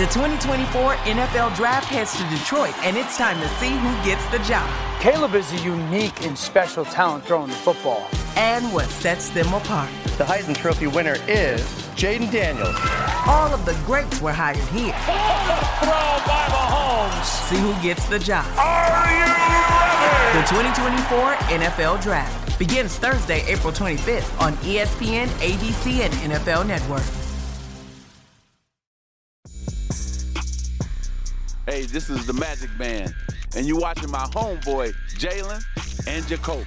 The 2024 NFL Draft heads to Detroit, and it's time to see who gets the job. Caleb is a unique and special talent throwing the football. And what sets them apart. The Heisman Trophy winner is Jaden Daniels. All of the greats were hired here. Throw by Mahomes. See who gets the job. Are you ready? The 2024 NFL Draft begins Thursday, April 25th on ESPN, ABC, and NFL Network. Hey, this is the Magic Man, and you're watching my homeboy, Jalen and Jacoby.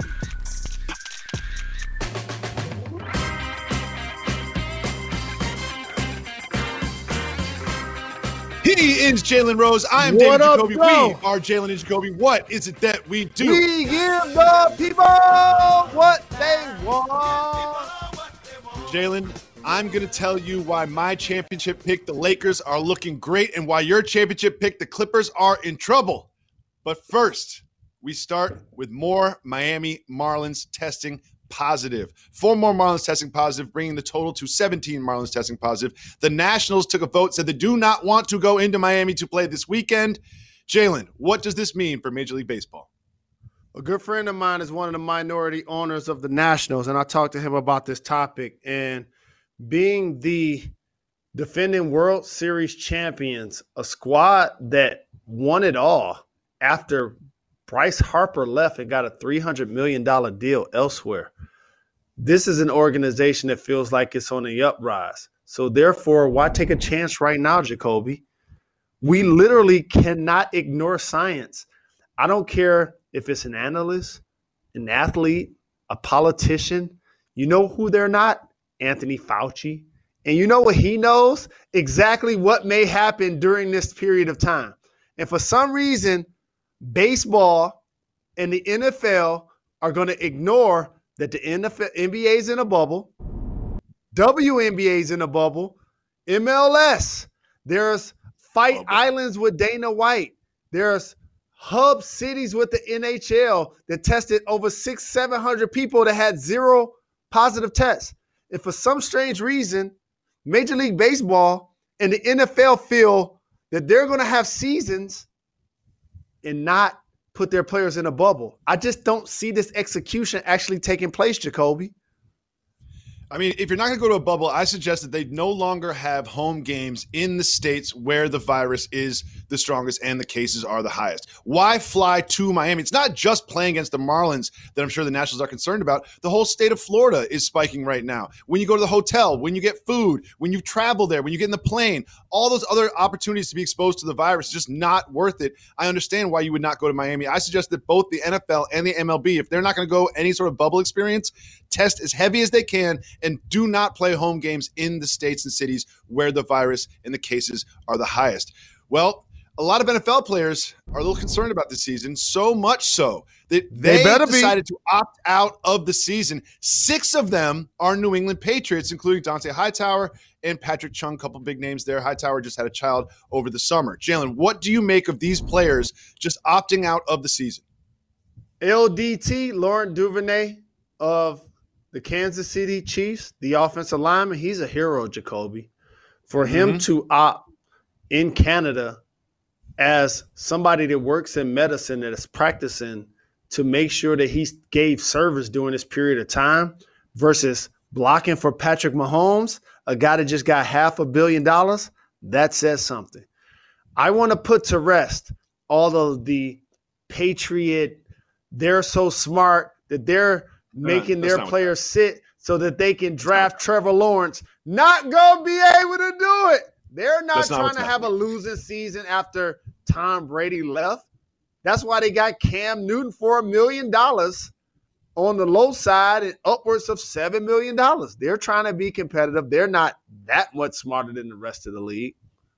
He is Jalen Rose. I am David Jacoby. We are Jalen and Jacoby. What is it that we do? We give the people what they want. Jalen, I'm going to tell you why my championship pick, the Lakers, are looking great and why your championship pick, the Clippers, are in trouble. But first, we start with more Miami Marlins testing positive. 4 more Marlins testing positive, bringing the total to 17 Marlins testing positive. The Nationals took a vote, said they do not want to go into Miami to play this weekend. Jalen, what does this mean for Major League Baseball? A good friend of mine is one of the minority owners of the Nationals, and I talked to him about this topic. And being the defending World Series champions, a squad that won it all after Bryce Harper left and got a $300 million deal elsewhere. This is an organization that feels like it's on the uprise. So therefore, why take a chance right now, Jacoby? We literally cannot ignore science. I don't care if it's an analyst, an athlete, a politician. You know who they're not? Anthony Fauci. And you know what he knows? Exactly what may happen during this period of time. And for some reason, baseball and the NFL are going to ignore that the NBA is in a bubble, WNBA is in a bubble, MLS, there's fight islands with Dana White, there's hub cities with the NHL that tested over 600-700 people that had 0 positive tests. And for some strange reason, Major League Baseball and the NFL feel that they're going to have seasons and not put their players in a bubble. I just don't see this execution actually taking place, Jacoby. I mean, if you're not going to go to a bubble, I suggest that they no longer have home games in the states where the virus is the strongest and the cases are the highest. Why fly to Miami? It's not just playing against the Marlins that I'm sure the Nationals are concerned about. The whole state of Florida is spiking right now. When you go to the hotel, when you get food, when you travel there, when you get in the plane, all those other opportunities to be exposed to the virus is just not worth it. I understand why you would not go to Miami. I suggest that both the NFL and the MLB, if they're not going to go any sort of bubble experience, test as heavy as they can and do not play home games in the states and cities where the virus and the cases are the highest. Well, a lot of NFL players are a little concerned about this season, so much so that they decided to opt out of the season. 6 of them are New England Patriots, including Dante Hightower and Patrick Chung, a couple big names there. Hightower just had a child over the summer. Jalen, what do you make of these players just opting out of the season? LDT, Laurent Duvernay of the Kansas City Chiefs, the offensive lineman, he's a hero, Jacoby. For him to opt in Canada as somebody that works in medicine that is practicing to make sure that he gave service during this period of time versus blocking for Patrick Mahomes, a guy that just got $500 million, that says something. I want to put to rest all of the Patriot, they're so smart that they're making their players sit so that they can draft Trevor Lawrence. Not going to be able to do it. They're not trying to have a losing season after Tom Brady left. That's why they got Cam Newton for $1 million on the low side and upwards of $7 million. They're trying to be competitive. They're not that much smarter than the rest of the league.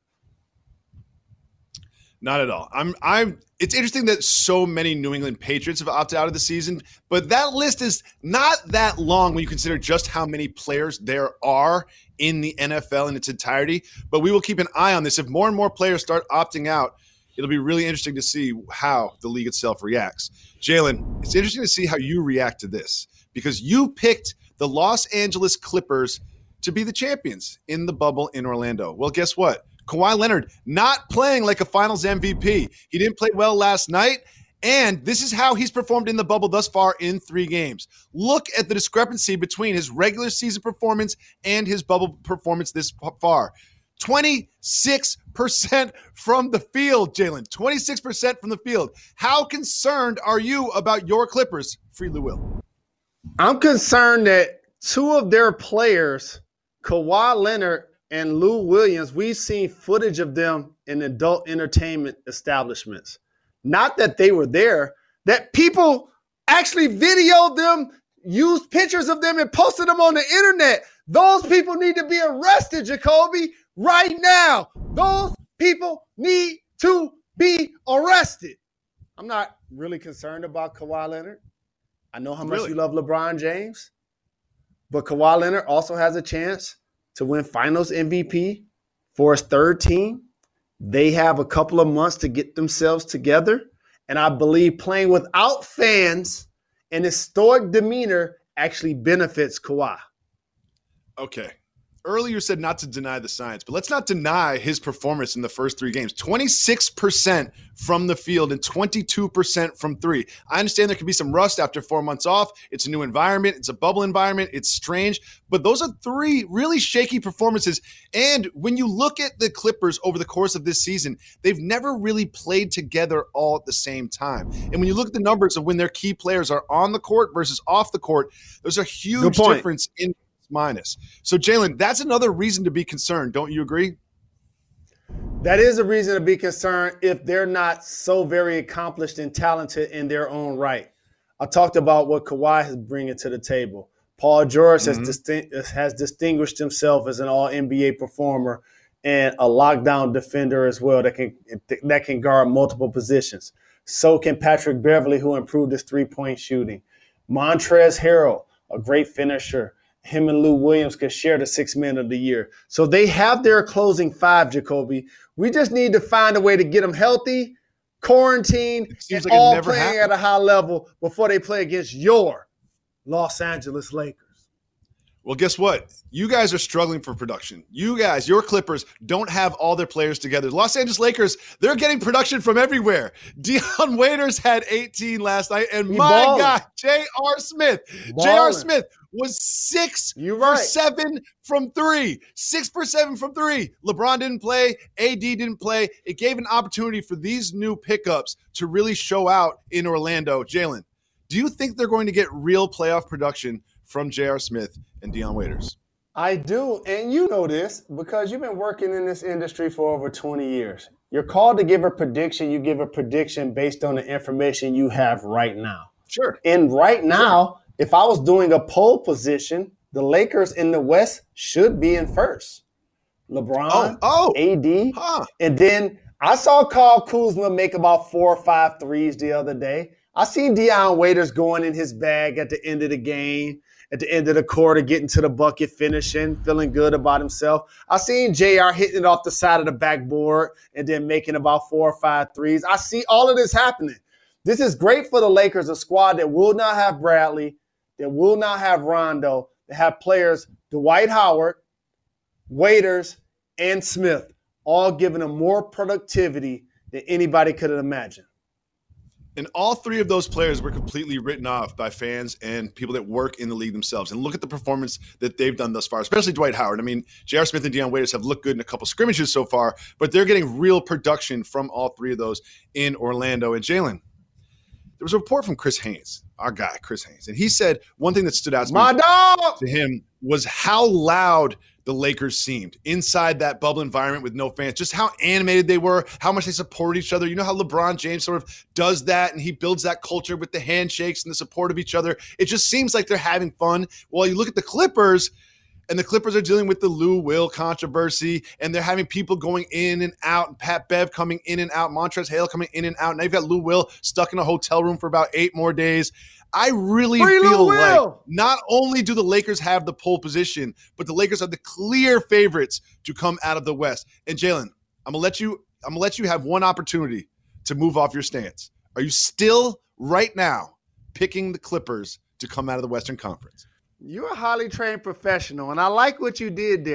Not at all. It's interesting that so many New England Patriots have opted out of the season, but that list is not that long when you consider just how many players there are in the NFL in its entirety. But we will keep an eye on this. If more and more players start opting out, it'll be really interesting to see how the league itself reacts. Jalen, it's interesting to see how you react to this because you picked the Los Angeles Clippers to be the champions in the bubble in Orlando. Well, guess what? Kawhi Leonard not playing like a finals MVP. He didn't play well last night. And this is how he's performed in the bubble thus far in 3 games. Look at the discrepancy between his regular season performance and his bubble performance this far. 26% from the field, Jalen. 26% from the field. How concerned are you about your Clippers, Free Lou Will? I'm concerned that 2 of their players, Kawhi Leonard and Lou Williams, we've seen footage of them in adult entertainment establishments. Not that they were there, that people actually videoed them, used pictures of them, and posted them on the internet. Those people need to be arrested, Jacoby, right now. Those people need to be arrested. I'm not really concerned about Kawhi Leonard. I know how much you love LeBron James, but Kawhi Leonard also has a chance to win Finals MVP for his 3rd team. They have a couple of months to get themselves together, and I believe playing without fans and historic demeanor actually benefits Kawhi. Okay. Earlier you said not to deny the science, but let's not deny his performance in the first 3 games. 26% from the field and 22% from 3. I understand there could be some rust after 4 months off. It's a new environment. It's a bubble environment. It's strange, but those are 3 really shaky performances. And when you look at the Clippers over the course of this season, they've never really played together all at the same time. And when you look at the numbers of when their key players are on the court versus off the court, there's a huge difference in minus. So, Jalen, that's another reason to be concerned. Don't you agree? That is a reason to be concerned if they're not so very accomplished and talented in their own right. I talked about what Kawhi is bringing to the table. Paul George has distinguished himself as an all-NBA performer and a lockdown defender as well that can guard multiple positions. So can Patrick Beverley, who improved his three-point shooting. Montrezl Harrell, a great finisher. Him and Lou Williams could share the 6th man of the year. So they have their closing 5, Jacoby. We just need to find a way to get them healthy, quarantined, and like all playing at a high level before they play against your Los Angeles Lakers. Well, guess what? You guys are struggling for production. You guys, your Clippers, don't have all their players together. Los Angeles Lakers, they're getting production from everywhere. Dion Waiters had 18 last night, and guy, J.R. Smith. J.R. Smith was 6 for 7 from 3. 6 for 7 from 3. LeBron didn't play. AD didn't play. It gave an opportunity for these new pickups to really show out in Orlando. Jalen, do you think they're going to get real playoff production from J.R. Smith and Dion Waiters? I do, and you know this because you've been working in this industry for over 20 years. You're called to give a prediction. You give a prediction based on the information you have right now. Sure. And right now, if I was doing a pole position, the Lakers in the West should be in first. LeBron, AD, and then I saw Kyle Kuzma make about 4 or 5 threes the other day. I seen Dion Waiters going in his bag at the end of the game, at the end of the quarter, getting to the bucket, finishing, feeling good about himself. I seen JR hitting it off the side of the backboard and then making about 4 or 5 threes. I see all of this happening. This is great for the Lakers, a squad that will not have Bradley, that will not have Rondo, that have players Dwight Howard, Waiters, and Smith, all giving them more productivity than anybody could have imagined. And all 3 of those players were completely written off by fans and people that work in the league themselves. And look at the performance that they've done thus far, especially Dwight Howard. I mean, J.R. Smith and Dion Waiters have looked good in a couple scrimmages so far, but they're getting real production from all 3 of those in Orlando. And Jalen, there was a report from Chris Haynes, our guy, Chris Haynes, and he said one thing that stood out to him was how loud the Lakers seemed inside that bubble environment with no fans, just how animated they were, how much they support each other. You know how LeBron James sort of does that, and he builds that culture with the handshakes and the support of each other. It just seems like they're having fun. Well, you look at the Clippers, and the Clippers are dealing with the Lou Will controversy, and they're having people going in and out, and Pat Bev coming in and out, Montrezl Harrell coming in and out. Now you've got Lou Will stuck in a hotel room for about 8 more days. I really feel like not only do the Lakers have the pole position, but the Lakers are the clear favorites to come out of the West. And Jalen, I'm gonna let you have one opportunity to move off your stance. Are you still right now picking the Clippers to come out of the Western Conference? You're a highly trained professional, and I like what you did there.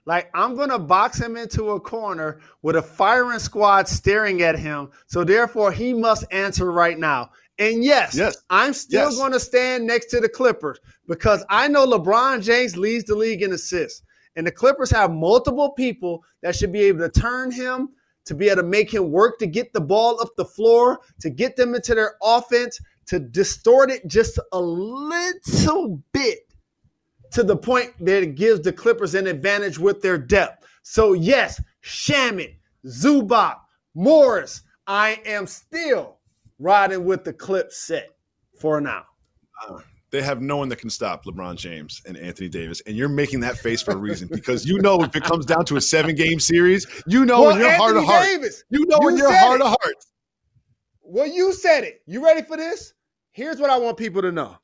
Like, I'm going to box him into a corner with a firing squad staring at him. So, therefore, he must answer right now. And, yes. I'm still going to stand next to the Clippers because I know LeBron James leads the league in assists. And the Clippers have multiple people that should be able to turn him, to be able to make him work to get the ball up the floor, to get them into their offense, to distort it just a little bit to the point that it gives the Clippers an advantage with their depth. So, yes, Shamet, Zubac, Morris, I am still riding with the Clip set for now. They have no one that can stop LeBron James and Anthony Davis. And you're making that face for a reason because you know if it comes down to a 7-game series, you know in your heart of hearts. You know in your heart of hearts. Well, you said it. You ready for this? Here's what I want people to know.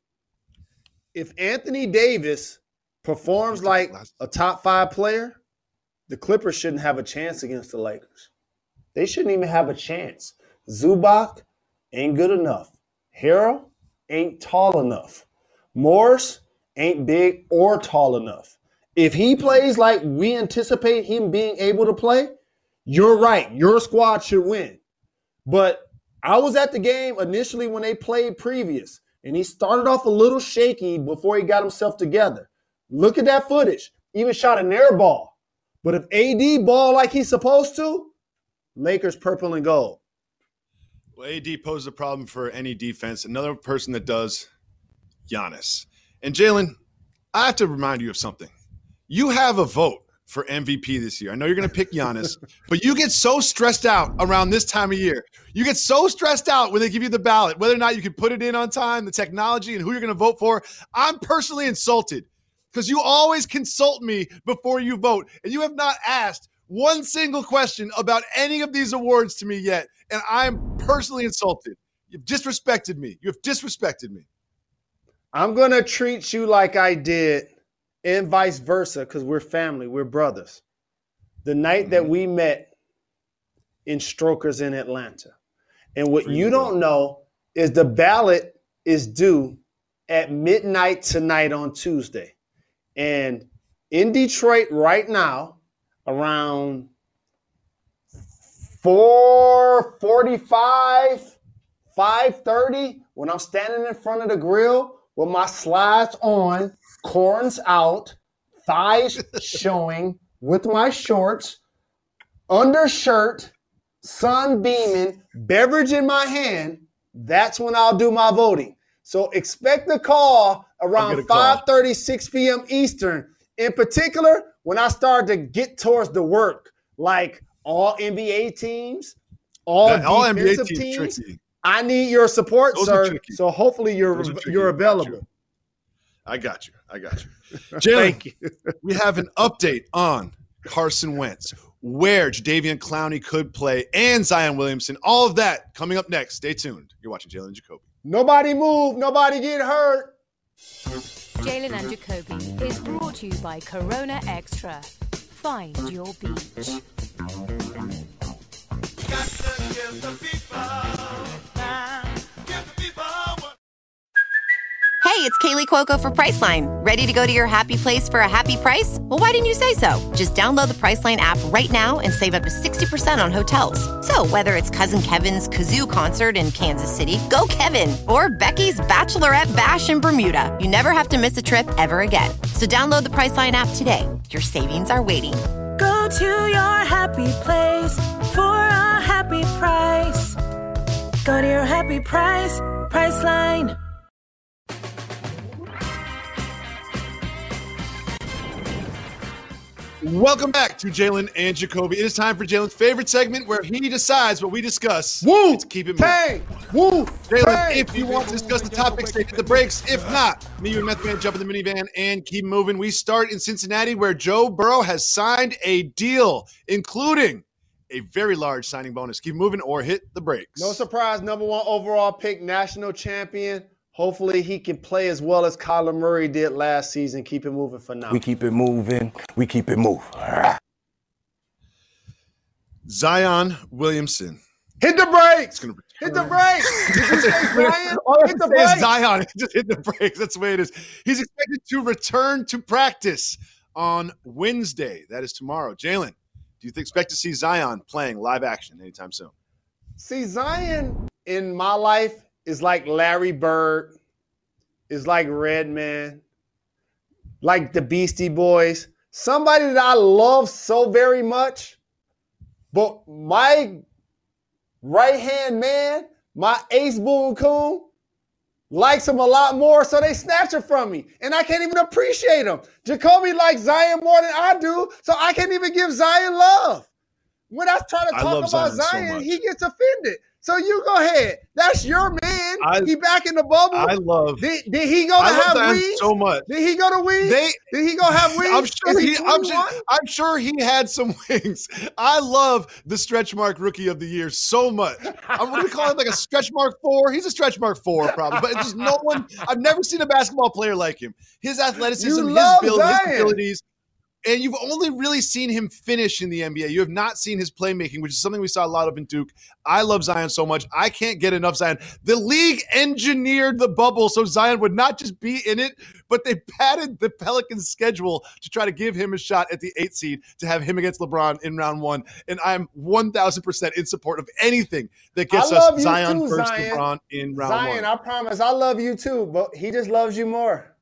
If Anthony Davis performs like a top 5 player, the Clippers shouldn't have a chance against the Lakers. They shouldn't even have a chance. Zubac ain't good enough. Harrell ain't tall enough. Morris ain't big or tall enough. If he plays like we anticipate him being able to play, you're right. Your squad should win. But I was at the game initially when they played previous, and he started off a little shaky before he got himself together. Look at that footage. Even shot an air ball. But if AD ball like he's supposed to, Lakers purple and gold. Well, AD poses a problem for any defense. Another person that does, Giannis. And Jalen, I have to remind you of something. You have a vote for MVP this year. I know you're going to pick Giannis, but you get so stressed out around this time of year. You get so stressed out when they give you the ballot, whether or not you can put it in on time, the technology, and who you're going to vote for. I'm personally insulted because you always consult me before you vote, and you have not asked one single question about any of these awards to me yet, and I'm personally insulted. You've disrespected me. You have disrespected me. I'm going to treat you like I did and vice versa because we're family. We're brothers. The night that we met in Strokers in Atlanta. And what you don't know is the ballot is due at midnight tonight on Tuesday. And in Detroit right now, around 4:45, 5:30, when I'm standing in front of the grill with my slides on, corns out, thighs showing, with my shorts, undershirt, sun beaming, beverage in my hand, that's when I'll do my voting. So expect a call around 5:30, 6 p.m. Eastern. In particular, when I start to get towards the work, like all NBA teams, all defensive teams, I need your support, sir. So hopefully you're available. I got you. Jalen, thank you. We have an update on Carson Wentz, where Jadeveon Clowney could play, and Zion Williamson. All of that coming up next. Stay tuned. You're watching Jalen and Jacoby. Nobody move. Nobody get hurt. Jalen and Jacoby is brought to you by Corona Extra. Find your beach. Hey, it's Kaylee Cuoco for Priceline. Ready to go to your happy place for a happy price? Well, why didn't you say so? Just download the Priceline app right now and save up to 60% on hotels. So whether it's Cousin Kevin's Kazoo Concert in Kansas City, go Kevin, or Becky's Bachelorette Bash in Bermuda, you never have to miss a trip ever again. So download the Priceline app today. Your savings are waiting. Go to your happy place for a happy price. Go to your happy price, Priceline. Welcome back to Jalen and Jacoby. It is time for Jalen's favorite segment where he decides what we discuss. Woo! Let's keep it moving. Woo! Jalen, if you want to discuss the topics, take the breaks. If not, me and Meth Man jump in the minivan and keep moving. We start in Cincinnati, where Joe Burrow has signed a deal, including a very large signing bonus. Keep moving or hit the brakes. No surprise, number 1 overall pick, national champion. Hopefully he can play as well as Kyler Murray did last season. Keep it moving for now. We keep it moving. We keep it moving. Zion Williamson. Hit the brakes. Hit the brakes. Did you say Zion? Hit the brakes. Zion. Just hit the brakes. That's the way it is. He's expected to return to practice on Wednesday. That is tomorrow. Jalen, do you expect to see Zion playing live action anytime soon? See, Zion in my life is like Larry Bird, is like Redman, like the Beastie Boys. Somebody that I love so very much, but my right-hand man, my ace Boone Coon, likes him a lot more, so they snatch it from me, and I can't even appreciate him. Jacoby likes Zion more than I do, so I can't even give Zion love. When I try to talk about Zion, so he gets offended. So you go ahead. That's your man. He back in the bubble. I love. Did he go to have wings so much? Did he go to wings? Did he go have wings? I'm sure he had some wings. I love the stretch mark rookie of the year so much. I'm going to call him like a stretch mark 4. He's a stretch mark 4 probably, but it's just no one. I've never seen a basketball player like him. His athleticism, his build, his abilities. And you've only really seen him finish in the NBA. You have not seen his playmaking, which is something we saw a lot of in Duke. I love Zion so much. I can't get enough Zion. The league engineered the bubble so Zion would not just be in it, but they padded the Pelicans' schedule to try to give him a shot at the 8th seed to have him against LeBron in round 1. And I'm 1,000% in support of anything that gets us Zion versus LeBron in round 1. Zion, I promise, I love you too, but he just loves you more.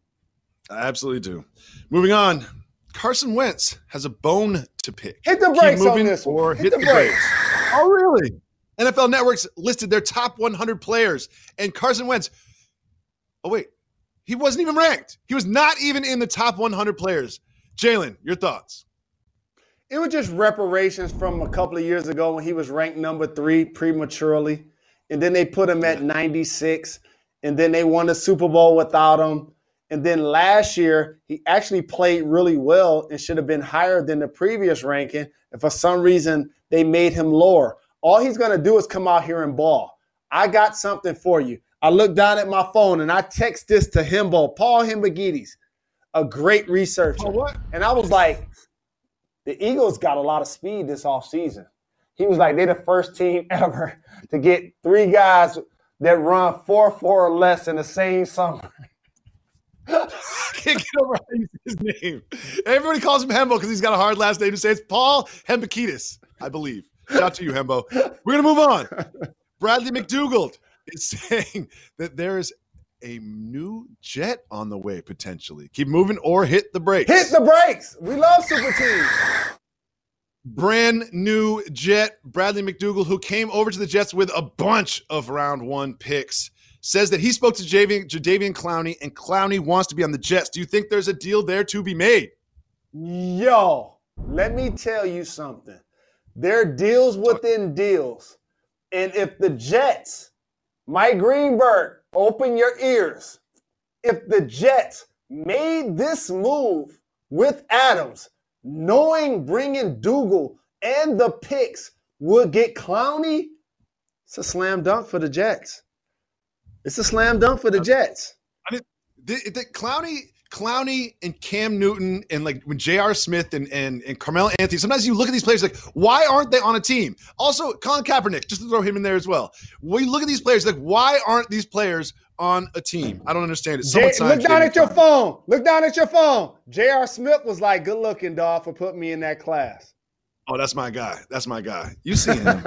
I absolutely do. Moving on. Carson Wentz has a bone to pick. Hit the brakes on this one. Or hit the brakes. Oh, really? NFL Network's listed their top 100 players, and Carson Wentz, oh, wait, he wasn't even ranked. He was not even in the top 100 players. Jalen, your thoughts? It was just reparations from a couple of years ago when he was ranked number 3 prematurely, and then they put him at 96, and then they won the Super Bowl without him. And then last year, he actually played really well and should have been higher than the previous ranking. And for some reason, they made him lower. All he's going to do is come out here and ball. I got something for you. I looked down at my phone and I text this to Himbo, Paul Hembegides, a great researcher. And I was like, the Eagles got a lot of speed this offseason. He was like, they're the first team ever to get 3 guys that run 4.4 or less in the same summer. I can't get over how you say his name. Everybody calls him Hembo because he's got a hard last name to say. It's Paul Hembekides, I believe. Shout out to you, Hembo. We're going to move on. Bradley McDougald is saying that there is a new jet on the way, potentially. Keep moving or hit the brakes. Hit the brakes. We love super teams. Brand new jet, Bradley McDougald, who came over to the Jets with a bunch of round 1 picks, says that he spoke to Jadeveon Clowney, and Clowney wants to be on the Jets. Do you think there's a deal there to be made? Yo, let me tell you something. There are deals within deals. And if the Jets, Mike Greenberg, open your ears. If the Jets made this move with Adams, knowing bringing Dougal and the picks would get Clowney, it's a slam dunk for the Jets. It's a slam dunk for the Jets. I mean, the Clowney and Cam Newton and like when J.R. Smith and Carmelo Anthony, sometimes you look at these players like, why aren't they on a team? Also, Colin Kaepernick, just to throw him in there as well. When you look at these players, like, why aren't these players on a team? I don't understand it. Look down at your phone. Look down at your phone. J.R. Smith was like, good looking, dog, for putting me in that class. Oh, that's my guy. That's my guy. You see him.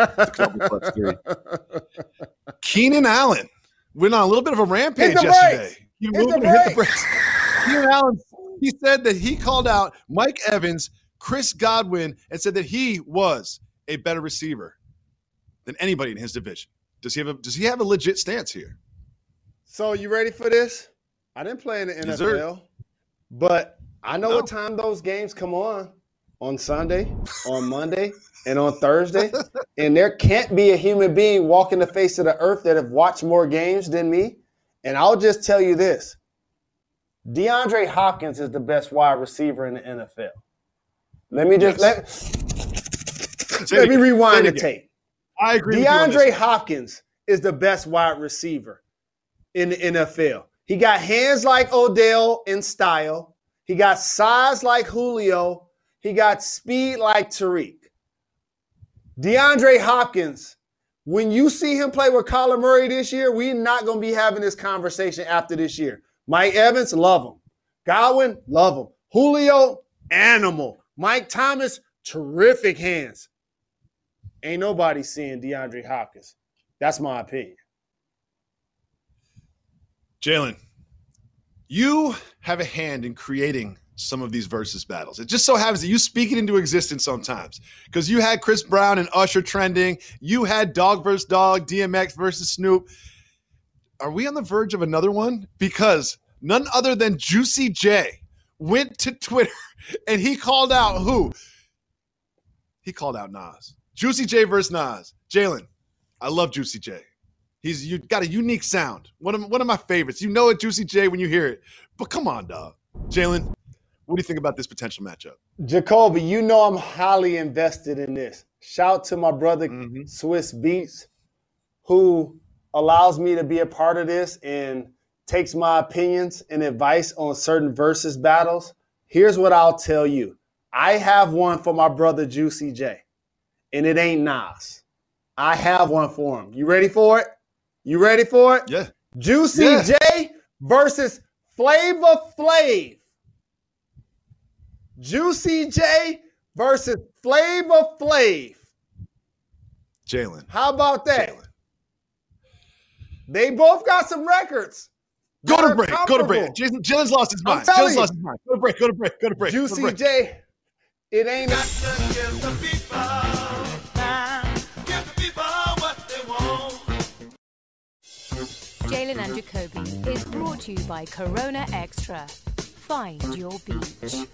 Keenan Allen went on a little bit of a rampage yesterday. Hit the brakes. Keenan Allen, he said that he called out Mike Evans, Chris Godwin, and said that he was a better receiver than anybody in his division. Does he have a legit stance here? So you ready for this? I didn't play in the NFL, but I know what time those games come on Sunday, on Monday, and on Thursday. And there can't be a human being walking the face of the earth that have watched more games than me. And I'll just tell you this. DeAndre Hopkins is the best wide receiver in the NFL. Let me just let me rewind the tape. I agree. DeAndre Hopkins is the best wide receiver in the NFL. He got hands like Odell in style. He got size like Julio. He got speed like Tariq. DeAndre Hopkins, when you see him play with Kyler Murray this year, we're not going to be having this conversation after this year. Mike Evans, love him. Godwin, love him. Julio, animal. Mike Thomas, terrific hands. Ain't nobody seeing DeAndre Hopkins. That's my opinion. Jalen, you have a hand in creating some of these versus battles. It just so happens that you speak it into existence sometimes because you had Chris Brown and Usher trending. You had Dog vs. Dog, DMX versus Snoop. Are we on the verge of another one? Because none other than Juicy J went to Twitter and he called out who? He called out Nas. Juicy J versus Nas. Jalen, I love Juicy J. You got a unique sound. One of my favorites. You know it, Juicy J, when you hear it. But come on, dog. Jalen, what do you think about this potential matchup? Jacoby, you know I'm highly invested in this. Shout to my brother Swiss Beats, who allows me to be a part of this and takes my opinions and advice on certain versus battles. Here's what I'll tell you. I have one for my brother Juicy J, and it ain't Nas. I have one for him. You ready for it? You ready for it? Yeah. Juicy J versus Flavor Flav. Juicy J versus Flavor Flav. Jalen. How about that? Jalen. They both got some records. Go to break. Go to break. Jalen's lost his mind. Jalen's lost his mind. Go to break. Go to break. Go to break. Juicy J, it ain't a... Jalen and Jacoby is brought to you by Corona Extra. Find your beach.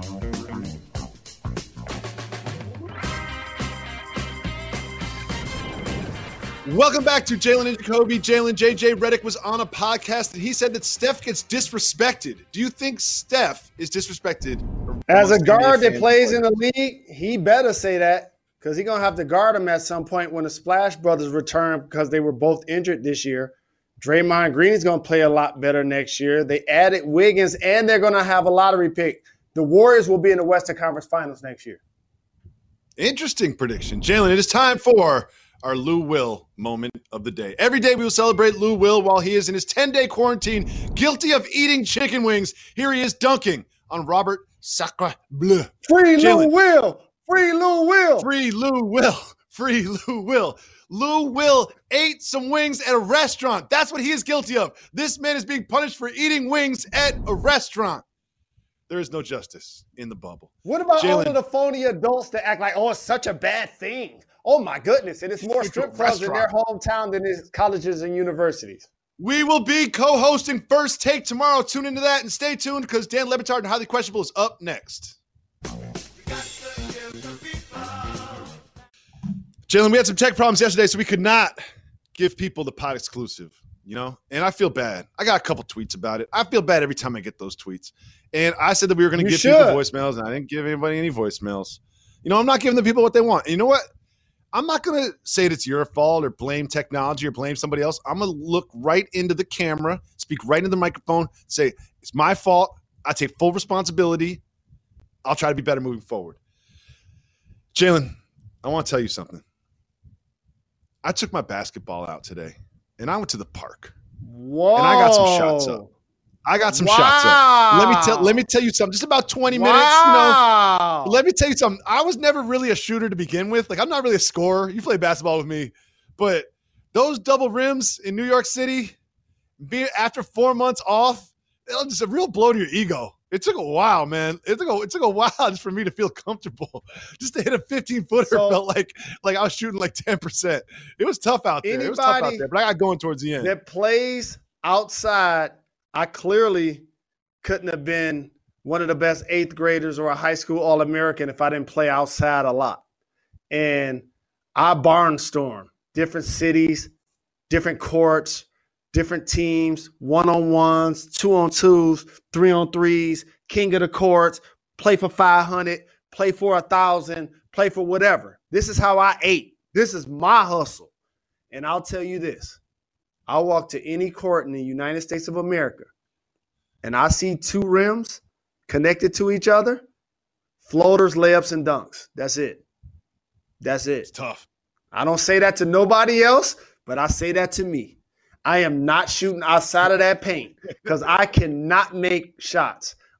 Welcome back to Jalen and Jacoby. Jalen, JJ Redick was on a podcast and he said that Steph gets disrespected. Do you think Steph is disrespected? As a guard that plays in the league, he better say that because he's going to have to guard him at some point when the Splash Brothers return because they were both injured this year. Draymond Green is going to play a lot better next year. They added Wiggins, and they're going to have a lottery pick. The Warriors will be in the Western Conference Finals next year. Interesting prediction. Jalen, it is time for our Lou Will moment of the day. Every day we will celebrate Lou Will while he is in his 10-day quarantine, guilty of eating chicken wings. Here he is dunking on Robert Sacre Bleu. Free Lou Will! Free Lou Will! Free Lou Will! Free Lou Will! Lou Will ate some wings at a restaurant. That's what he is guilty of. This man is being punished for eating wings at a restaurant. There is no justice in the bubble. What about all of the phony adults that act like, oh, it's such a bad thing? Oh, my goodness. And it's more strip clubs in their hometown than it's colleges and universities. We will be co-hosting First Take tomorrow. Tune into that and stay tuned because Dan Le Batard and Highly Questionable is up next. Jalen, we had some tech problems yesterday, so we could not give people the pod exclusive, you know? And I feel bad. I got a couple tweets about it. I feel bad every time I get those tweets. And I said that we were going to give people voicemails, and I didn't give anybody any voicemails. You know, I'm not giving the people what they want. And you know what? I'm not going to say it's your fault or blame technology or blame somebody else. I'm going to look right into the camera, speak right into the microphone, say, it's my fault. I take full responsibility. I'll try to be better moving forward. Jalen, I want to tell you something. I took my basketball out today, and I went to the park. Whoa. And I got some shots up. Shots up. Let me tell you something. Just about 20 minutes, you know. Let me tell you something. I was never really a shooter to begin with. Like, I'm not really a scorer. You play basketball with me. But those double rims in New York City, after 4 months off, it was just a real blow to your ego. It took a while, man. It took a while just for me to feel comfortable. Just to hit a 15-footer felt like I was shooting like 10%. It was tough out there. But I got going towards the end. That plays outside, I clearly couldn't have been one of the best 8th graders or a high school All-American if I didn't play outside a lot. And I barnstorm different cities, different courts, different teams, 1-on-1s, 2-on-2s, 3-on-3s, king of the courts, play for 500, play for 1,000, play for whatever. This is how I ate. This is my hustle. And I'll tell you this. I'll walk to any court in the United States of America and I see 2 rims connected to each other, floaters, layups, and dunks. That's it. That's it. It's tough. I don't say that to nobody else, but I say that to me. I am not shooting outside of that paint because I cannot make shots.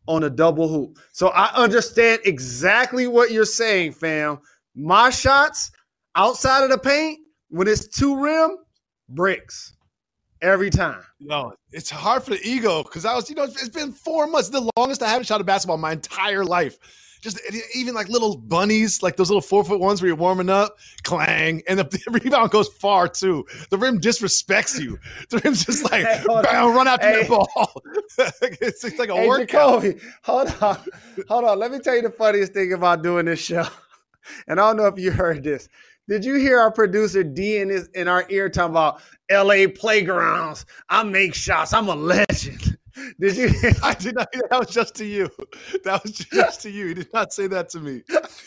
on a double hoop. So I understand exactly what you're saying, fam. My shots outside of the paint, when it's 2 rim, bricks every time. No, it's hard for the ego because it's been 4 months, the longest I haven't shot a basketball my entire life. Just even like little bunnies, like those little 4-foot ones where you're warming up, clang, and the rebound goes far too. The rim disrespects you. The rim's just like, bam, run after the ball. It's like a workout. Jacoby, hold on. Let me tell you the funniest thing about doing this show. And I don't know if you heard this. Did you hear our producer D in our ear talking about LA playgrounds? I make shots. I'm a legend. Did you? I did not. That was just to you. That was just to you. He did not say that to me.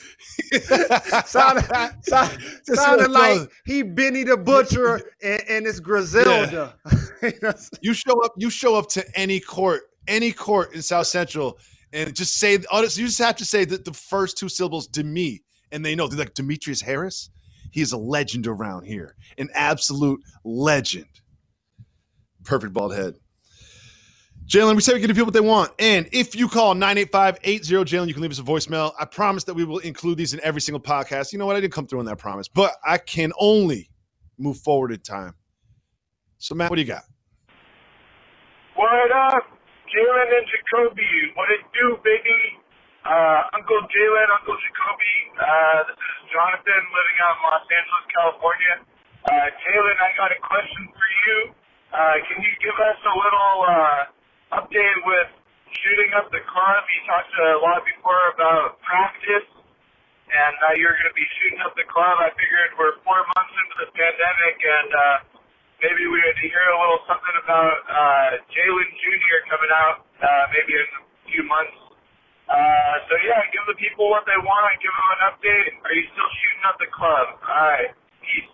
sounded like he Benny the Butcher and it's Griselda. Yeah. You show up to any court in South Central, and just say, you just have to say that the first 2 syllables, Demi, and they know. They're like, Demetrius Harris. He is a legend around here, an absolute legend. Perfect bald head. Jalen, we say we can give people what they want. And if you call 985-80-JALEN, you can leave us a voicemail. I promise that we will include these in every single podcast. You know what? I didn't come through on that promise, but I can only move forward in time. So, Matt, what do you got? What up, Jalen and Jacoby? What it do, baby? Uncle Jalen, Uncle Jacoby. This is Jonathan living out in Los Angeles, California. Jalen, I got a question for you. Can you give us a little update with shooting up the club? You talked a lot before about practice, and you're going to be shooting up the club. I figured we're 4 months into the pandemic, and maybe we would hear a little something about Jalen Jr. coming out maybe in a few months. So, yeah, give the people what they want. Give them an update. Are you still shooting up the club? All right. Peace.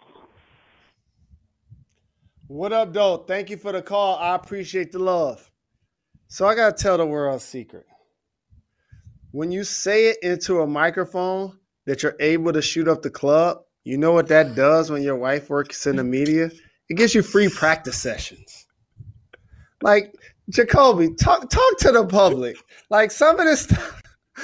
What up, Doe? Thank you for the call. I appreciate the love. So I got to tell the world a secret. When you say it into a microphone that you're able to shoot up the club, you know what that does when your wife works in the media? It gives you free practice sessions. Like, Jacoby, talk to the public. Like, some of this stuff.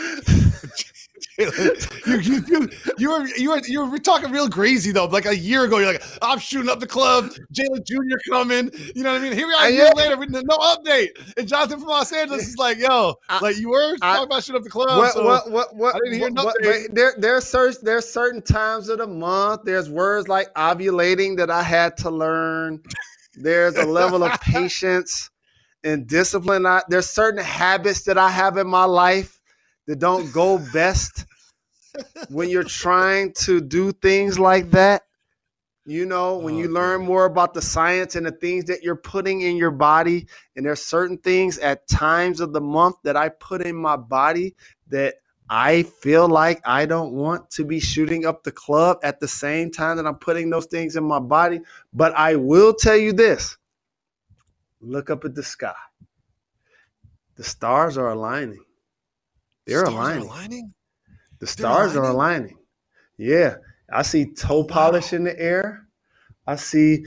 You were talking real crazy though. Like a year ago, you're like, I'm shooting up the club. Jalen Jr. coming. You know what I mean? Here we are a year later with no update. And Jonathan from Los Angeles is like, yo, you were talking about shooting up the club. I didn't hear nothing. There's certain times of the month. There's words like ovulating that I had to learn. There's a level of patience and discipline. There's certain habits that I have in my life that don't go best when you're trying to do things like that. You know, when you learn more about the science and the things that you're putting in your body, and there's certain things at times of the month that I put in my body that I feel like I don't want to be shooting up the club at the same time that I'm putting those things in my body. But I will tell you this. Look up at the sky. The stars are aligning. They're aligning. The stars are aligning. Yeah. I see toe polish in the air. I see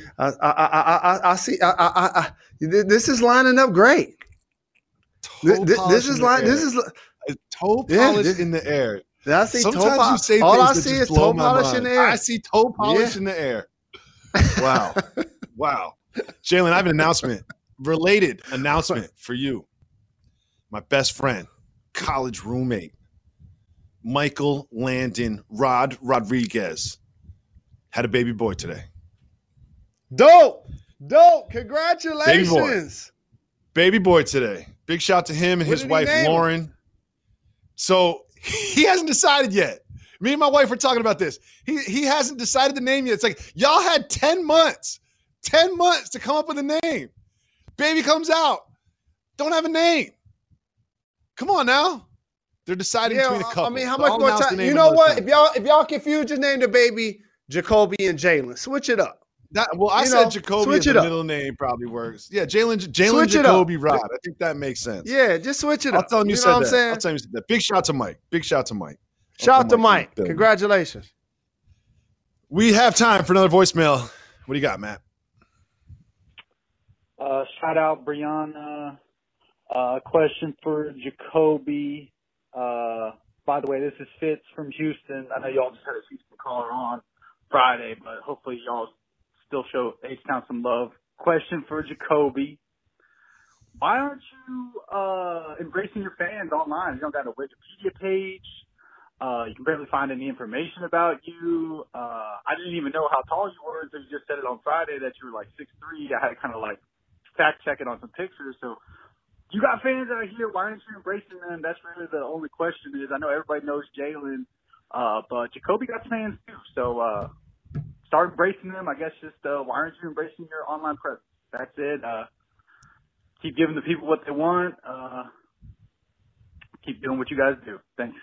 this is lining up great. This is toe polish in the air. I see Sometimes toe polish. You say all I things see that is just blow toe my polish mind. in the air. I see toe polish in the air. Wow. Wow. Jalen, I have an announcement. Related announcement for you. My best friend, college roommate, Michael Landon Rodriguez, had a baby boy today. Dope. Congratulations. Baby boy today. Big shout to him and his wife, Lauren. So he hasn't decided yet. Me and my wife were talking about this. He hasn't decided the name yet. It's like, y'all had 10 months to come up with a name. Baby comes out. Don't have a name. Come on now. They're deciding between a couple. I mean, how much more time? You know what? If y'all confused, just name the baby Jacoby and Jalen. Switch it up. I said Jacoby as the middle name probably works. Yeah, Jalen Jacoby Rod. I think that makes sense. Yeah, just switch it up. I'll tell him you said that. I'll tell him you said that. Big shout to Mike. Shout out to Mike. Congratulations. We have time for another voicemail. What do you got, Matt? Shout out Brianna. Question for Jacoby. By the way, this is Fitz from Houston. I know y'all just had a Houston caller on Friday, but hopefully y'all still show H-Town some love. Question for Jacoby. Why aren't you embracing your fans online? You don't got a Wikipedia page. You can barely find any information about you. I didn't even know how tall you were until you just said it on Friday that you were like 6'3". I had to kind of like fact check it on some pictures. So you got fans out here. Why aren't you embracing them? That's really the only question is. I know everybody knows Jalen, but Jacoby got fans too. So start embracing them. I guess just why aren't you embracing your online presence? That's it. Keep giving the people what they want. Keep doing what you guys do. Thanks.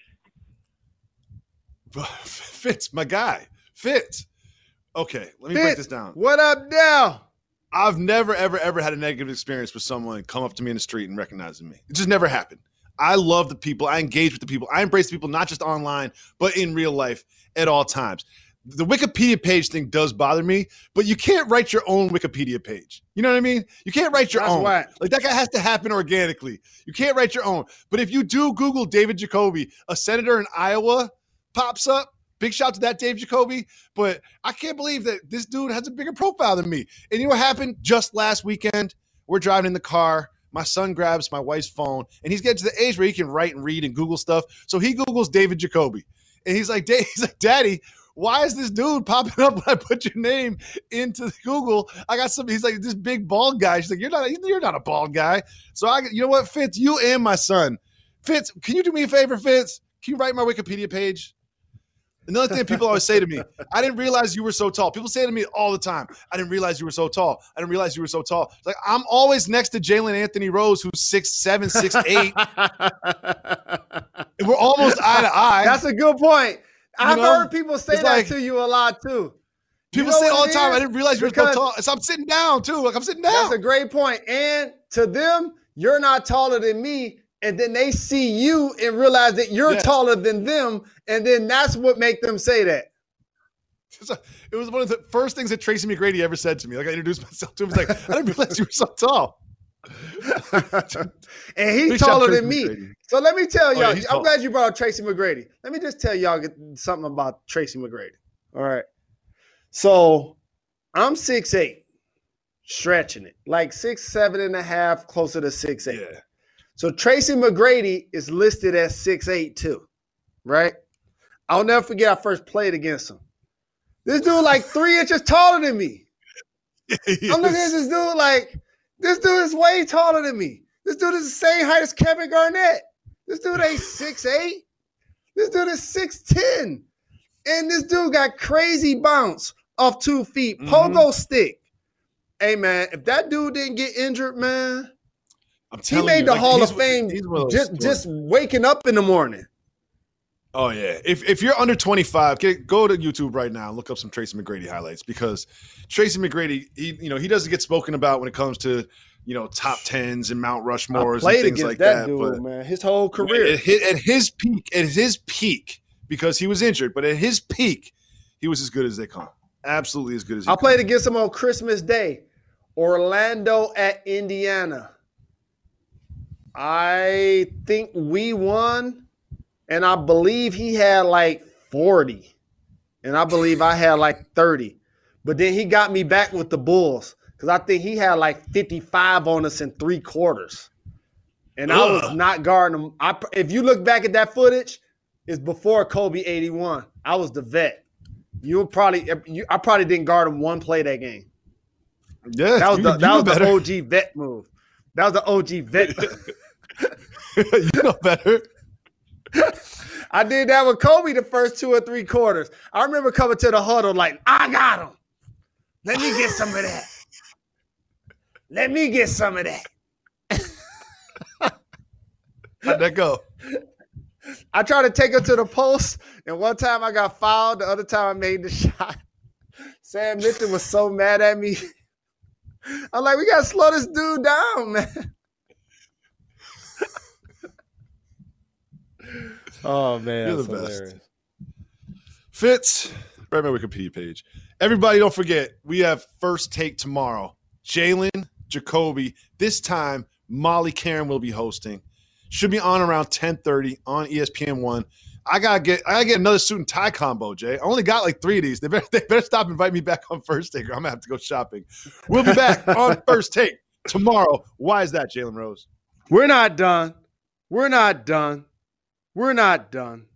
Fitz, my guy. Fitz. Okay, let me break this down. What up now? I've never, ever had a negative experience with someone come up to me in the street and recognizing me. It just never happened. I love the people. I engage with the people. I embrace the people, not just online, but in real life at all times. The Wikipedia page thing does bother me, but you can't write your own Wikipedia page. You know what I mean? You can't write your own. Why. Like that guy has to happen organically. You can't write your own. But if you do Google David Jacoby, a senator in Iowa pops up. Big shout to that Dave Jacoby, but I can't believe that this dude has a bigger profile than me. And you know what happened just last weekend? We're driving in the car. My son grabs my wife's phone, and he's getting to the age where he can write and read and Google stuff. So he Googles David Jacoby, and he's like, Daddy, why is this dude popping up when I put your name into Google? I got some. He's like this big bald guy. She's like, you're not a bald guy. So you know what, Fitz, you and my son. Fitz, can you do me a favor, Fitz? Can you write my Wikipedia page? Another thing people always say to me, I didn't realize you were so tall. People say to me all the time, I didn't realize you were so tall. I didn't realize you were so tall. It's like, I'm always next to Jalen Anthony Rose, who's 6'7", 6'8". And we're almost eye to eye. That's a good point. I've heard people say that to you a lot, too. People say all the time, I didn't realize you were so tall. So I'm sitting down, too. Like, I'm sitting down. That's a great point. And to them, you're not taller than me. And then they see you and realize that you're taller than them. And then that's what make them say that. It was one of the first things that Tracy McGrady ever said to me. Like I introduced myself to him. He was like, I didn't realize you were so tall. And he's taller than me. McGrady. So let me tell y'all, I'm glad you brought up Tracy McGrady. Let me just tell y'all something about Tracy McGrady. All right. So I'm 6'8", stretching it. Like 6'7.5", closer to 6'8". Yeah. So Tracy McGrady is listed as 6'8" too, right? I'll never forget I first played against him. This dude like 3 inches taller than me. I'm looking at this dude like, this dude is way taller than me. This dude is the same height as Kevin Garnett. This dude ain't 6'8". This dude is 6'10". And this dude got crazy bounce off 2 feet, pogo stick. Hey, man, if that dude didn't get injured, man, he made the Hall of Fame just waking up in the morning. Oh, yeah. If you're under 25, go to YouTube right now and look up some Tracy McGrady highlights because Tracy McGrady, he doesn't get spoken about when it comes to, top 10s and Mount Rushmores and things like that. Dude, but man, his whole career. At his peak, because he was injured, but at his peak, he was as good as they come. Absolutely as good as he I played against him on Christmas Day, Orlando at Indiana. I think we won, and I believe he had like 40, and I believe I had like 30. But then he got me back with the Bulls because I think he had like 55 on us in 3 quarters. And I was not guarding him. If you look back at that footage, it's before Kobe 81. I was the vet. I probably didn't guard him one play that game. Yeah, that was the OG vet move. That was the OG vet. You know better. I did that with Kobe the first 2 or 3 quarters. I remember coming to the huddle like, I got him. Let me get some of that. Let me get some of that. How'd that go? I tried to take him to the post, and one time I got fouled. The other time I made the shot. Sam Mitchell was so mad at me. I'm like, we got to slow this dude down, man. Oh, man. You're the best. Fitz, write my Wikipedia page. Everybody, don't forget, we have First Take tomorrow. Jalen Jacoby, this time Molly Karen will be hosting. Should be on around 10:30 on ESPN1. I gotta get another suit and tie combo, Jay. I only got like 3 of these. They better stop inviting me back on First Take, or I'm gonna have to go shopping. We'll be back on First Take tomorrow. Why is that, Jalen Rose? We're not done. We're not done. We're not done.